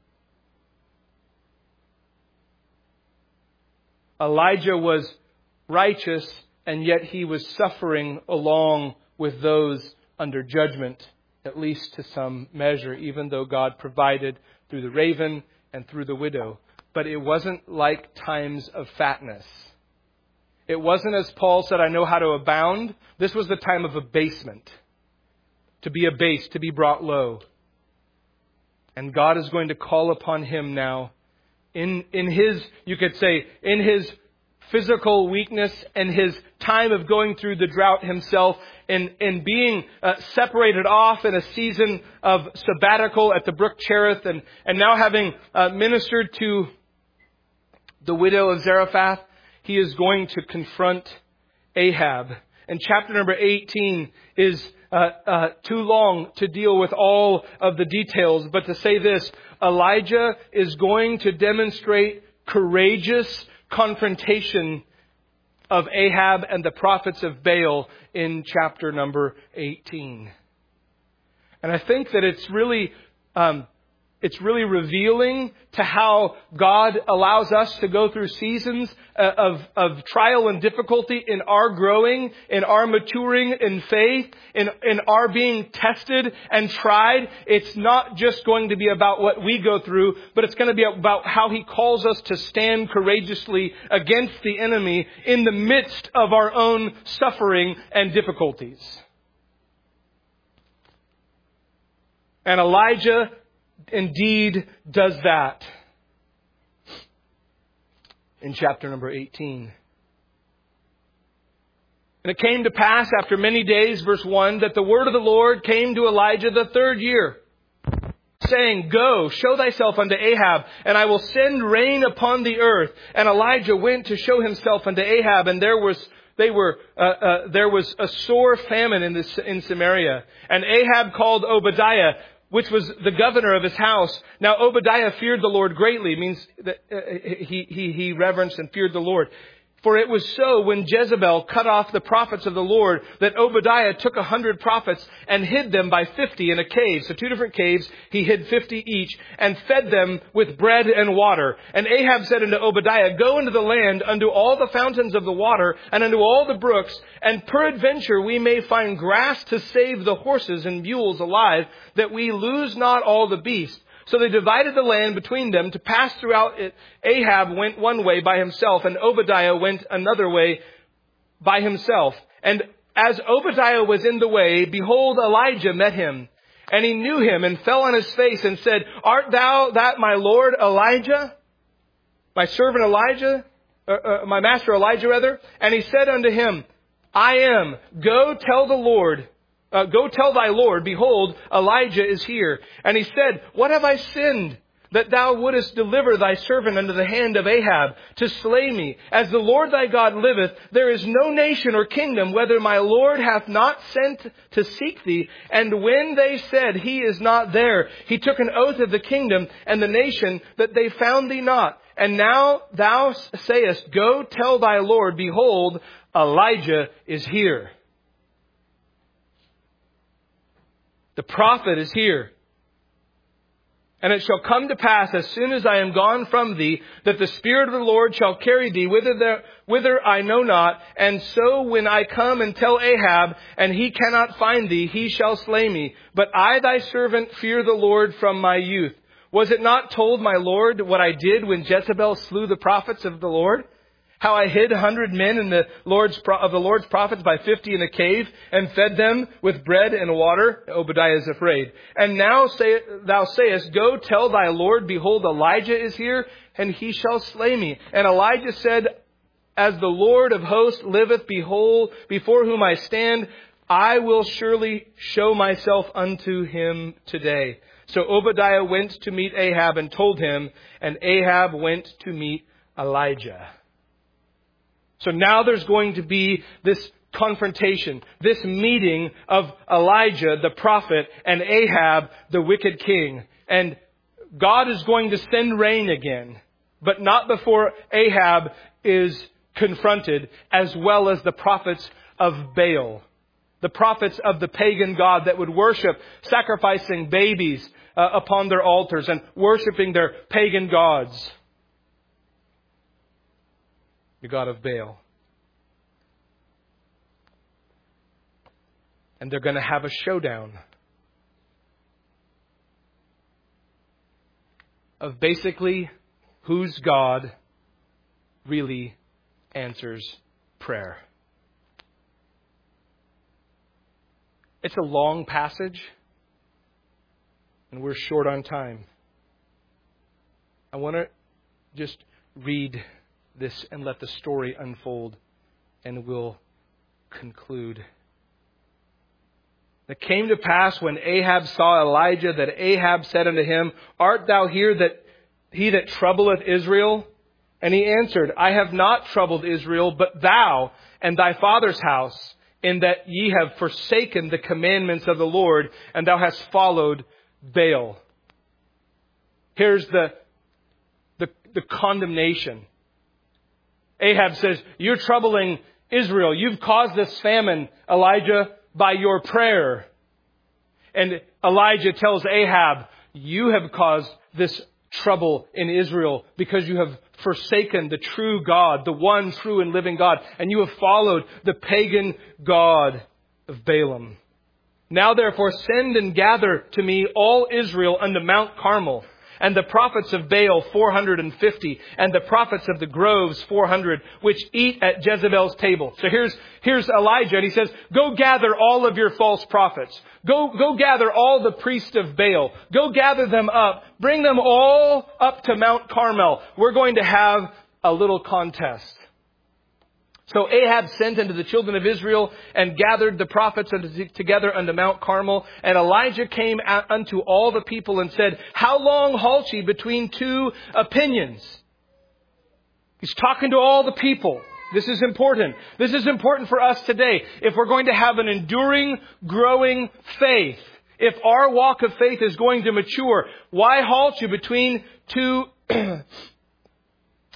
Elijah was righteous, and yet he was suffering along with those under judgment, at least to some measure, even though God provided through the raven and through the widow. But it wasn't like times of fatness. It wasn't, as Paul said, I know how to abound. This was the time of abasement. To be abased, to be brought low. And God is going to call upon him now in, in his, you could say, in his physical weakness and his time of going through the drought himself, in, in being uh, separated off in a season of sabbatical at the brook Cherith, and, and now having uh, ministered to the widow of Zarephath, he is going to confront Ahab. And chapter number eighteen is uh, uh, too long to deal with all of the details, but to say this, Elijah is going to demonstrate courageous confrontation of Ahab and the prophets of Baal in chapter number eighteen. And I think that it's really, um, it's really revealing to how God allows us to go through seasons of, of trial and difficulty in our growing, in our maturing in faith, in, in our being tested and tried. It's not just going to be about what we go through, but it's going to be about how He calls us to stand courageously against the enemy in the midst of our own suffering and difficulties. And Elijah indeed does that in chapter number eighteen. And it came to pass after many days, verse one, that the word of the Lord came to Elijah the third year, saying, Go, show thyself unto Ahab, and I will send rain upon the earth. And Elijah went to show himself unto Ahab, and there was They were uh, uh, there was a sore famine in this in Samaria. And Ahab called Obadiah, which was the governor of his house. Now Obadiah feared the Lord greatly, means that uh, he, he, he reverenced and feared the Lord. For it was so when Jezebel cut off the prophets of the Lord that Obadiah took a hundred prophets and hid them by fifty in a cave. So two different caves, he hid fifty each and fed them with bread and water. And Ahab said unto Obadiah, Go into the land unto all the fountains of the water and unto all the brooks, and peradventure we may find grass to save the horses and mules alive, that we lose not all the beasts. So they divided the land between them to pass throughout it. Ahab went one way by himself, and Obadiah went another way by himself. And as Obadiah was in the way, behold, Elijah met him. And he knew him and fell on his face and said, Art thou that my Lord Elijah? My servant Elijah? Uh, uh, my master Elijah, rather? And he said unto him, I am. Go tell the Lord. Uh, go tell thy Lord, behold, Elijah is here. And he said, What have I sinned, that thou wouldest deliver thy servant unto the hand of Ahab, to slay me? As the Lord thy God liveth, there is no nation or kingdom, whether my Lord hath not sent to seek thee. And when they said, He is not there, he took an oath of the kingdom and the nation, that they found thee not. And now thou sayest, Go tell thy Lord, behold, Elijah is here. The prophet is here. And it shall come to pass, as soon as I am gone from thee, that the Spirit of the Lord shall carry thee whither, there, whither I know not. And so when I come and tell Ahab, and he cannot find thee, he shall slay me. But I, thy servant, fear the Lord from my youth. Was it not told, my Lord, what I did when Jezebel slew the prophets of the Lord? How I hid a hundred men in the Lord's of the Lord's prophets by fifty in a cave, and fed them with bread and water. Obadiah is afraid. And now say, thou sayest, Go tell thy Lord, behold, Elijah is here, and he shall slay me. And Elijah said, As the Lord of hosts liveth, behold, before whom I stand, I will surely show myself unto him today. So Obadiah went to meet Ahab and told him, and Ahab went to meet Elijah. So now there's going to be this confrontation, this meeting of Elijah, the prophet, and Ahab, the wicked king. And God is going to send rain again, but not before Ahab is confronted, as well as the prophets of Baal, the prophets of the pagan god that would worship, sacrificing babies uh, upon their altars and worshiping their pagan gods. The god of Baal. And they're going to have a showdown of basically whose God really answers prayer. It's a long passage, and we're short on time. I want to just read this and let the story unfold, and we'll conclude. It came to pass when Ahab saw Elijah that Ahab said unto him, Art thou here that he that troubleth Israel? And he answered, I have not troubled Israel, but thou and thy father's house, in that ye have forsaken the commandments of the Lord, and thou hast followed Baal. Here's the, the, the condemnation. Ahab says, You're troubling Israel. You've caused this famine, Elijah, by your prayer. And Elijah tells Ahab, You have caused this trouble in Israel because you have forsaken the true God, the one true and living God, and you have followed the pagan god of Balaam. Now therefore send and gather to me all Israel unto Mount Carmel, and the prophets of Baal four hundred and fifty, and the prophets of the groves four hundred, which eat at Jezebel's table. So here's here's Elijah, and he says, Go gather all of your false prophets. Go go gather all the priests of Baal. Go gather them up. Bring them all up to Mount Carmel. We're going to have a little contest. So Ahab sent unto the children of Israel and gathered the prophets together unto Mount Carmel. And Elijah came unto all the people and said, How long halt ye between two opinions? He's talking to all the people. This is important. This is important for us today. If we're going to have an enduring, growing faith, if our walk of faith is going to mature, why halt you between two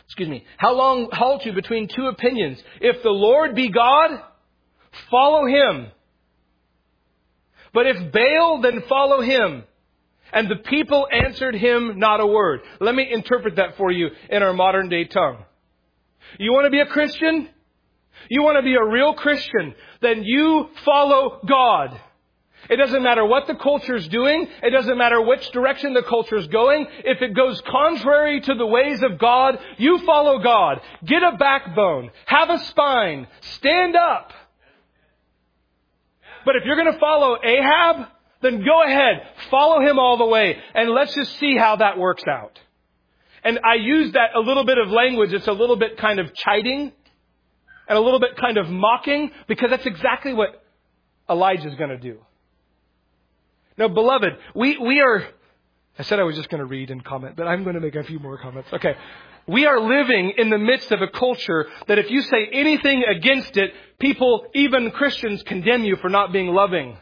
excuse me, how long halt you between two opinions? If the Lord be God, follow him. But if Baal, then follow him. And the people answered him not a word. Let me interpret that for you in our modern day tongue. You want to be a Christian? You want to be a real Christian? Then you follow God. It doesn't matter what the culture is doing. It doesn't matter which direction the culture is going. If it goes contrary to the ways of God, you follow God. Get a backbone. Have a spine. Stand up. But if you're going to follow Ahab, then go ahead. Follow him all the way. And let's just see how that works out. And I use that a little bit of language. It's a little bit kind of chiding and a little bit kind of mocking, because that's exactly what Elijah's going to do. Now, beloved, we, we are, I said I was just going to read and comment, but I'm going to make a few more comments. Okay. We are living in the midst of a culture that if you say anything against it, people, even Christians, condemn you for not being loving.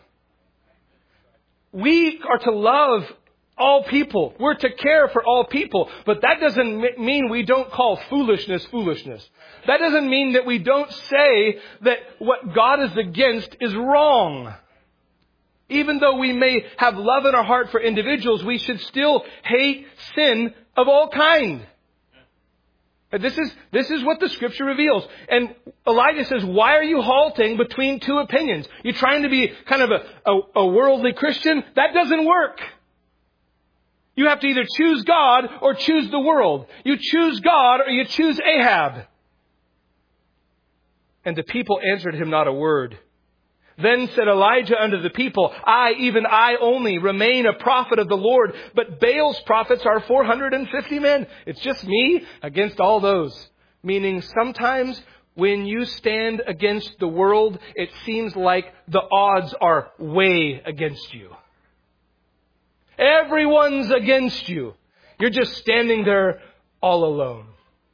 We are to love all people. We're to care for all people. But that doesn't mean we don't call foolishness foolishness. That doesn't mean that we don't say that what God is against is wrong. Even though we may have love in our heart for individuals, we should still hate sin of all kind. This is, this is what the Scripture reveals. And Elijah says, why are you halting between two opinions? You're trying to be kind of a, a, a worldly Christian? That doesn't work. You have to either choose God or choose the world. You choose God or you choose Ahab. And the people answered him not a word. Then said Elijah unto the people, I, even I only, remain a prophet of the Lord, but Baal's prophets are four hundred fifty men. It's just me against all those. Meaning sometimes when you stand against the world, it seems like the odds are way against you. Everyone's against you. You're just standing there all alone.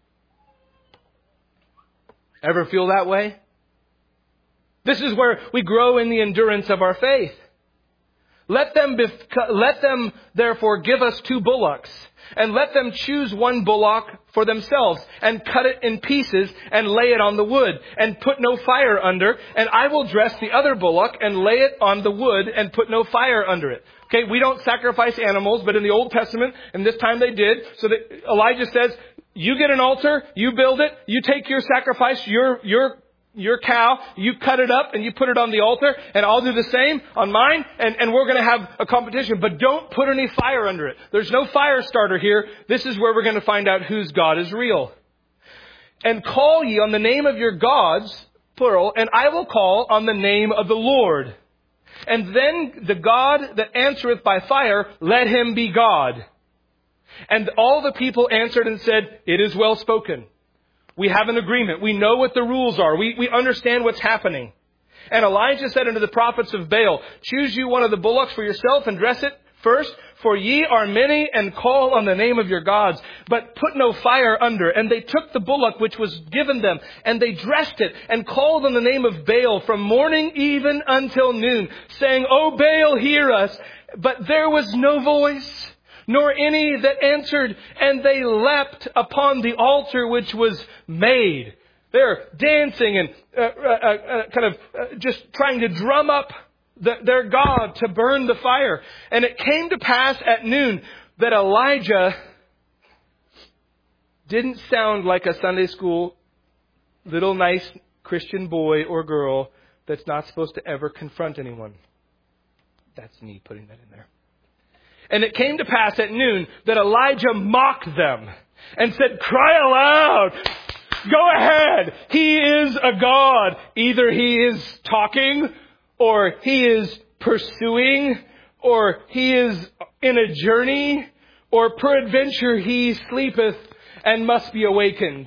Ever feel that way? This is where we grow in the endurance of our faith. Let them, be, let them therefore give us two bullocks, and let them choose one bullock for themselves, and cut it in pieces, and lay it on the wood, and put no fire under, and I will dress the other bullock, and lay it on the wood, and put no fire under it. Okay, we don't sacrifice animals, but in the Old Testament, and this time they did, so that Elijah says, you get an altar, you build it, you take your sacrifice, your, your, your cow, you cut it up and you put it on the altar, and I'll do the same on mine, and, and we're going to have a competition. But don't put any fire under it. There's no fire starter here. This is where we're going to find out whose God is real. And call ye on the name of your gods, plural, and I will call on the name of the Lord. And then the God that answereth by fire, let him be God. And all the people answered and said, it is well spoken. We have an agreement. We know what the rules are. We, we understand what's happening. And Elijah said unto the prophets of Baal, choose you one of the bullocks for yourself and dress it first, for ye are many, and call on the name of your gods, but put no fire under. And they took the bullock which was given them, and they dressed it, and called on the name of Baal from morning even until noon, saying, O Baal, hear us. But there was no voice, nor any that answered, and they leapt upon the altar which was made. They're dancing and uh, uh, uh, kind of uh, just trying to drum up the, their God to burn the fire. And it came to pass at noon that Elijah didn't sound like a Sunday school little nice Christian boy or girl that's not supposed to ever confront anyone. That's me putting that in there. And it came to pass at noon that Elijah mocked them and said, cry aloud. Go ahead. He is a God. Either he is talking, or he is pursuing, or he is in a journey, or peradventure he sleepeth and must be awakened.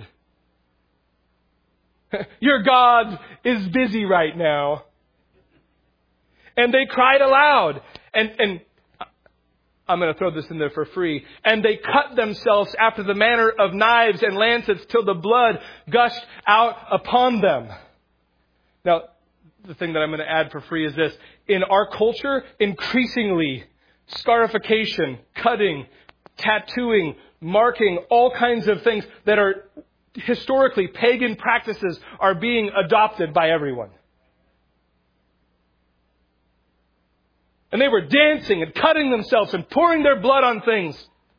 Your God is busy right now. And they cried aloud. And, and I'm going to throw this in there for free. And they cut themselves after the manner of knives and lancets till the blood gushed out upon them. Now, the thing that I'm going to add for free is this. In our culture, increasingly, scarification, cutting, tattooing, marking all kinds of things that are historically pagan practices are being adopted by everyone. And they were dancing and cutting themselves and pouring their blood on things.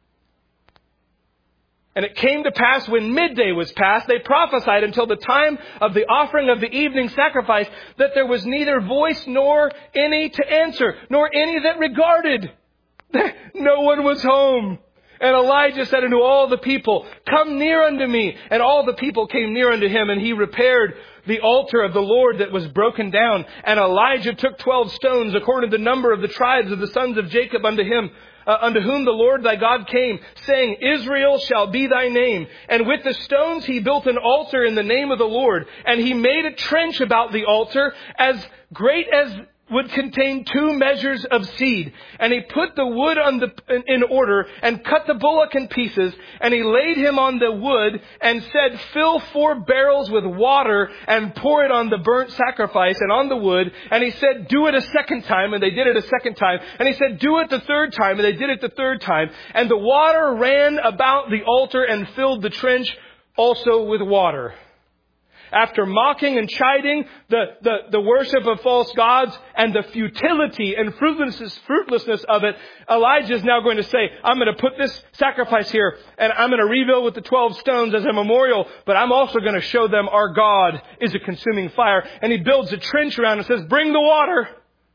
And it came to pass when midday was past, they prophesied until the time of the offering of the evening sacrifice that there was neither voice nor any to answer, nor any that regarded. No one was home. And Elijah said unto all the people, come near unto me. And all the people came near unto him, and he repaired the altar of the Lord that was broken down. And Elijah took twelve stones according to the number of the tribes of the sons of Jacob unto him, uh, unto whom the Lord thy God came, saying, Israel shall be thy name. And with the stones he built an altar in the name of the Lord. And he made a trench about the altar as great as would contain two measures of seed. And he put the wood on the, in order and cut the bullock in pieces. And he laid him on the wood and said, fill four barrels with water and pour it on the burnt sacrifice and on the wood. And he said, do it a second time. And they did it a second time. And he said, do it the third time. And they did it the third time. And the water ran about the altar and filled the trench also with water. After mocking and chiding the, the, the worship of false gods and the futility and fruitlessness, fruitlessness of it, Elijah is now going to say, I'm going to put this sacrifice here and I'm going to rebuild with the twelve stones as a memorial, but I'm also going to show them our God is a consuming fire. And he builds a trench around and says, bring the water.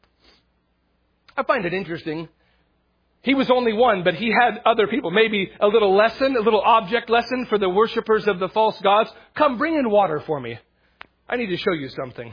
I find it interesting. He was only one, but he had other people. Maybe a little lesson, a little object lesson for the worshipers of the false gods. Come, bring in water for me. I need to show you something.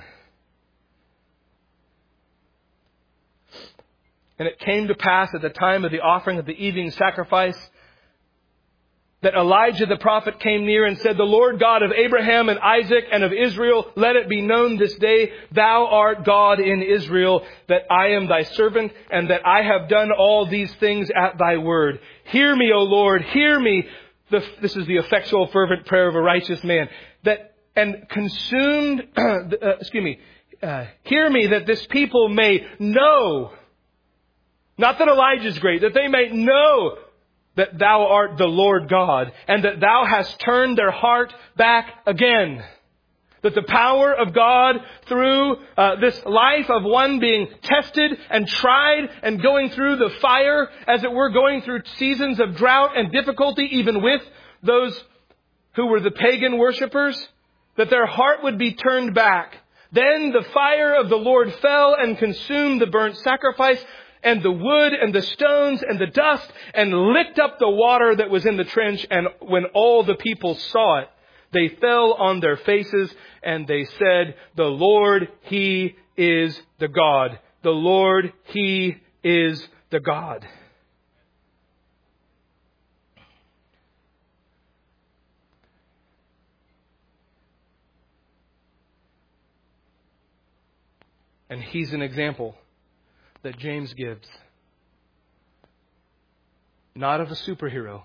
And it came to pass at the time of the offering of the evening sacrifice that Elijah the prophet came near and said, the Lord God of Abraham and Isaac and of Israel, let it be known this day, thou art God in Israel, that I am thy servant, and that I have done all these things at thy word. Hear me, O Lord, hear me. The, this is the effectual, fervent prayer of a righteous man. That and consumed, uh, excuse me, uh, hear me that this people may know, not that Elijah's great, that they may know that thou art the Lord God, and that thou hast turned their heart back again. That the power of God through uh, this life of one being tested and tried and going through the fire, as it were, going through seasons of drought and difficulty, even with those who were the pagan worshipers, that their heart would be turned back. Then the fire of the Lord fell and consumed the burnt sacrifice, and the wood and the stones and the dust, and licked up the water that was in the trench. And when all the people saw it, they fell on their faces and they said, the Lord, He is the God. The Lord, He is the God. And He's an example that James gives, not of a superhero,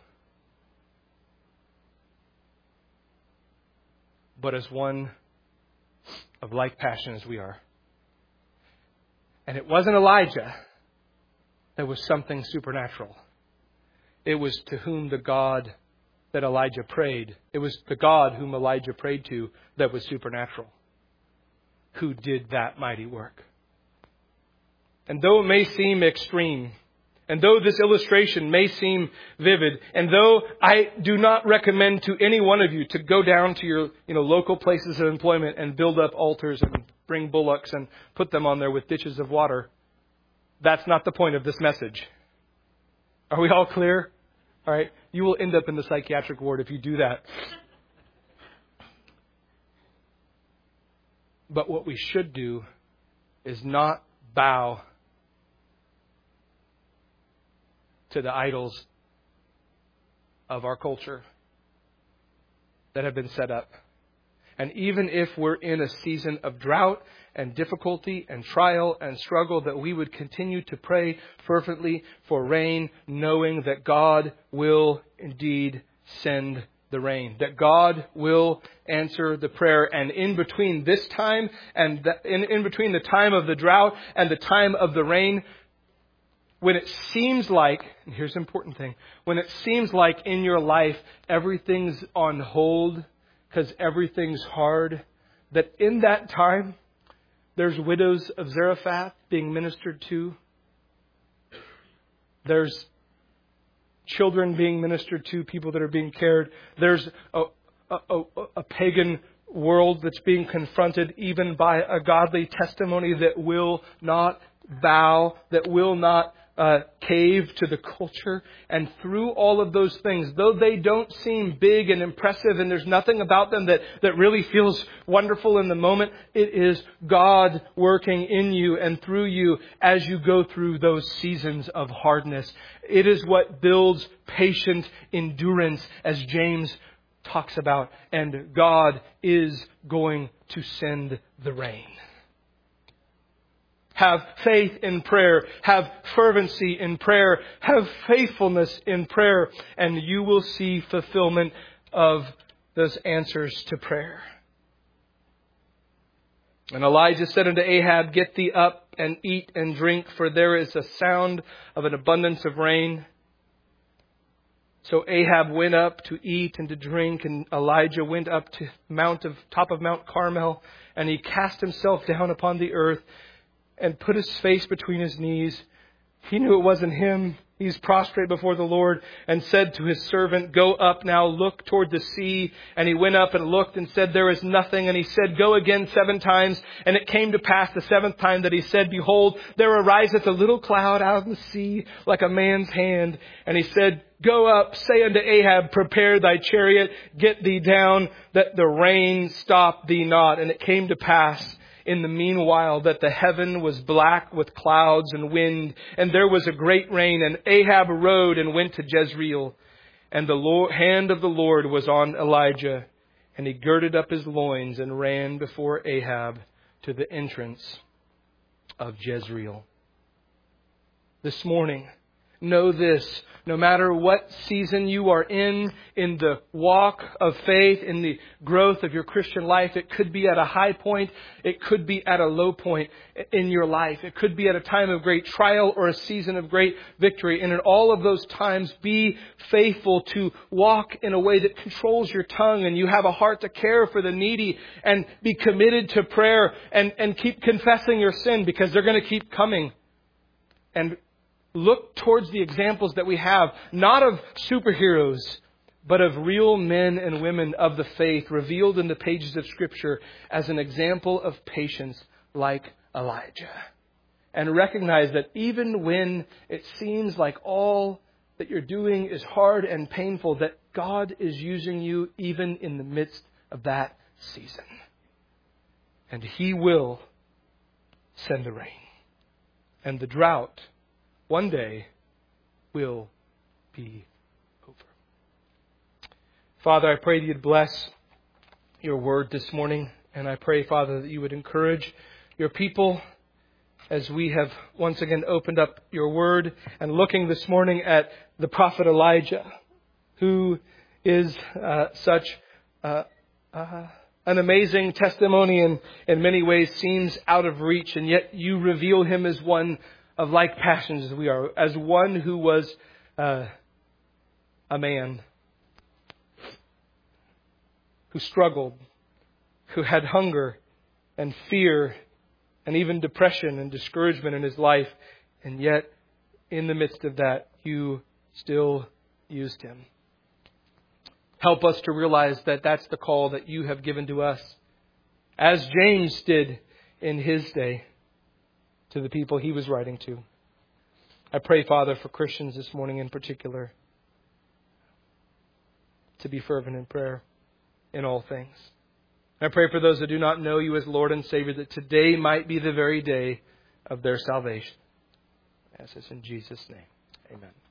but as one of like passion as we are. And it wasn't Elijah that was something supernatural. It was to whom the God that Elijah prayed, it was the God whom Elijah prayed to that was supernatural, who did that mighty work. And though it may seem extreme, and though this illustration may seem vivid, and though I do not recommend to any one of you to go down to your you know, local places of employment and build up altars and bring bullocks and put them on there with ditches of water, that's not the point of this message. Are we all clear? All right. You will end up in the psychiatric ward if you do that. But what we should do is not bow to the idols of our culture that have been set up. And even if we're in a season of drought and difficulty and trial and struggle, that we would continue to pray fervently for rain, knowing that God will indeed send the rain, that God will answer the prayer. And in between this time and the, in, in between the time of the drought and the time of the rain, when it seems like, and here's the important thing, when it seems like in your life everything's on hold because everything's hard, that in that time there's widows of Zarephath being ministered to. There's children being ministered to, people that are being cared. There's a, a, a, a pagan world that's being confronted even by a godly testimony that will not bow, that will not uh, cave to the culture. And through all of those things, though they don't seem big and impressive and there's nothing about them that, that really feels wonderful in the moment, it is God working in you and through you as you go through those seasons of hardness. It is what builds patient endurance, as James talks about. And God is going to send the rain. Have faith in prayer. Have fervency in prayer. Have faithfulness in prayer. And you will see fulfillment of those answers to prayer. And Elijah said unto Ahab, Get thee up and eat and drink, for there is a sound of an abundance of rain. So Ahab went up to eat and to drink, and Elijah went up to mount of top of Mount Carmel, and he cast himself down upon the earth and put his face between his knees. He knew it wasn't him. He's prostrate before the Lord, and said to his servant, Go up now, look toward the sea. And he went up and looked and said, There is nothing. And he said, Go again seven times. And it came to pass the seventh time that he said, Behold, there ariseth a little cloud out of the sea like a man's hand. And he said, Go up, say unto Ahab, Prepare thy chariot, get thee down, that the rain stop thee not. And it came to pass in the meanwhile that the heaven was black with clouds and wind, and there was a great rain. And Ahab rode and went to Jezreel. And the Lord, hand of the Lord was on Elijah. And he girded up his loins and ran before Ahab to the entrance of Jezreel. This morning, know this. No matter what season you are in, in the walk of faith, in the growth of your Christian life, it could be at a high point, it could be at a low point in your life. It could be at a time of great trial or a season of great victory. And in all of those times, be faithful to walk in a way that controls your tongue, and you have a heart to care for the needy, and be committed to prayer, and, and keep confessing your sin, because they're going to keep coming. And look towards the examples that we have, not of superheroes, but of real men and women of the faith revealed in the pages of Scripture as an example of patience like Elijah. And recognize that even when it seems like all that you're doing is hard and painful, that God is using you even in the midst of that season. And He will send the rain. And the drought one day will be over. Father, I pray that you'd bless your word this morning. And I pray, Father, that you would encourage your people as we have once again opened up your word and looking this morning at the prophet Elijah, who is uh, such uh, uh, an amazing testimony and in many ways seems out of reach. And yet you reveal him as one of like passions as we are, as one who was uh, a man who struggled, who had hunger and fear and even depression and discouragement in his life. And yet, in the midst of that, you still used him. Help us to realize that that's the call that you have given to us, as James did in his day, to the people he was writing to. I pray, Father, for Christians this morning in particular, to be fervent in prayer in all things. I pray for those that do not know you as Lord and Savior, that today might be the very day of their salvation. I ask this in Jesus' name. Amen.